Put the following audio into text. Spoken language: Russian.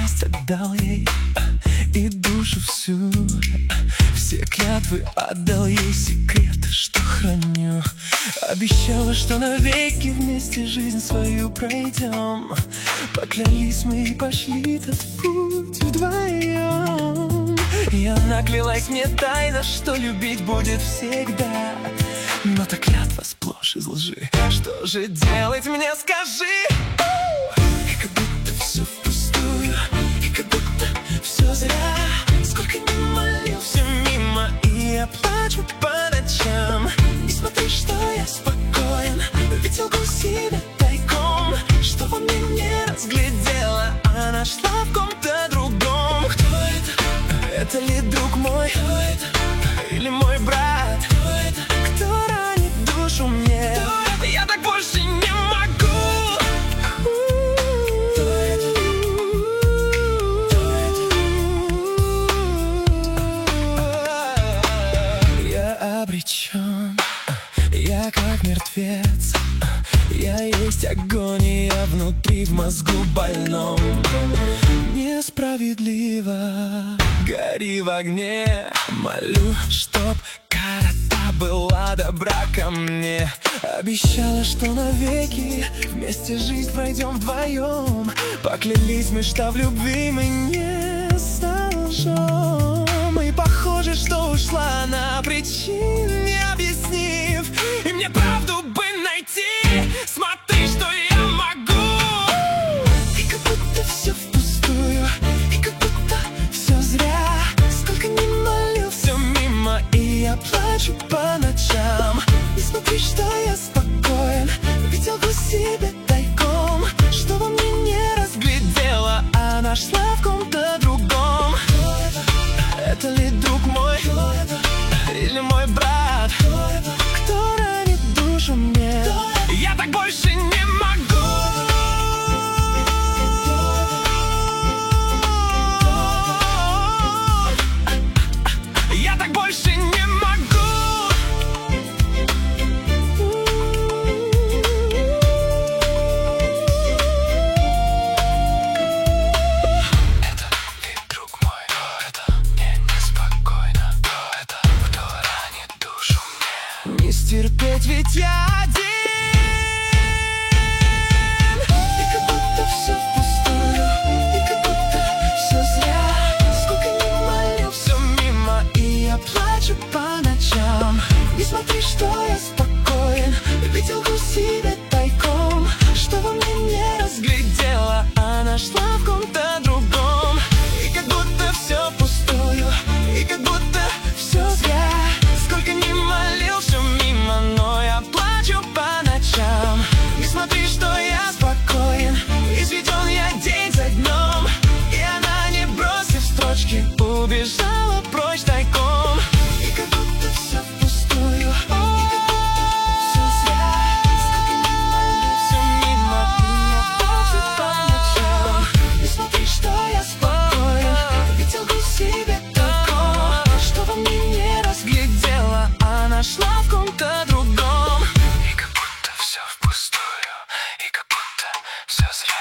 страсть отдал ей и душу всю. Все клятвы отдал ей, секреты, что храню. Обещала, что навеки вместе жизнь свою пройдем. Поклялись мы и пошли этот путь вдвоем. И она клялась мне тайно, что любить будет всегда. Но та клятва сплошь из лжи. Что же делать мне, скажи? И как будто все впустую, и как будто все зря. Сколько не молился мимо, и я плачу по ночам. И смотри, что я спокоен, ведь лгу себе тайком. Что во мне не разглядела, а нашла в ком-то другом. Кто это? Это ли друг мой? Кто это? Или мой брат? Кто это? Кто ранит душу мне? Я так больше не могу. Кто это? Кто это? Я обречен, я как мертвец. Я есть агония внутри, в мозгу больном. Несправедливо, гори в огне. Молю, чтоб кара та была добра ко мне. Обещала, что навеки вместе жизнь пройдем вдвоем. Поклялись мы, что в любви мы не солжем. И похоже, что ушла она, причин не объяснив. И мне правду бы найти. Смотри, что я могу. И как будто все впустую, и как будто все зря. Сколько не молился мимо, и я плачу по ночам. И смотри, что я спокоен, ведь лгу себе тайком. Что во мне не разглядела, а нашла в ком-то другом. Кто это? Это ли друг мой? Кто это? Или мой брат? Кто это? Кто ранит душу мне? Я так больше не могу. Я так больше не могу. Это ли друг мой? Кто это? Мне неспокойно. Кто это? Кто ранит душу мне? Не стерпеть, ведь я один. И как будто все впустую, и как будто все зря. Сколько не молился мимо, и я плачу по ночам. И смотри, что я спокоен, ведь лгу себе тайком. Что во мне не разглядела, а нашла в ком-то другом. И как будто все пустую, и как будто все зря. Сколько не молился мимо, но я плачу по ночам. И смотри, что я спокоен, изведен я день за днем. И она, не бросив строчки, убежала прочь тайком. И как будто все впустую, и как будто все зря. Сколько не молился мимо, и я плачу по ночам. И смотри, что я спокоен, ведь лгу себе тайком. Что во мне не разглядела, а нашла в ком-то другом. И как будто все впустую, и как будто все зря.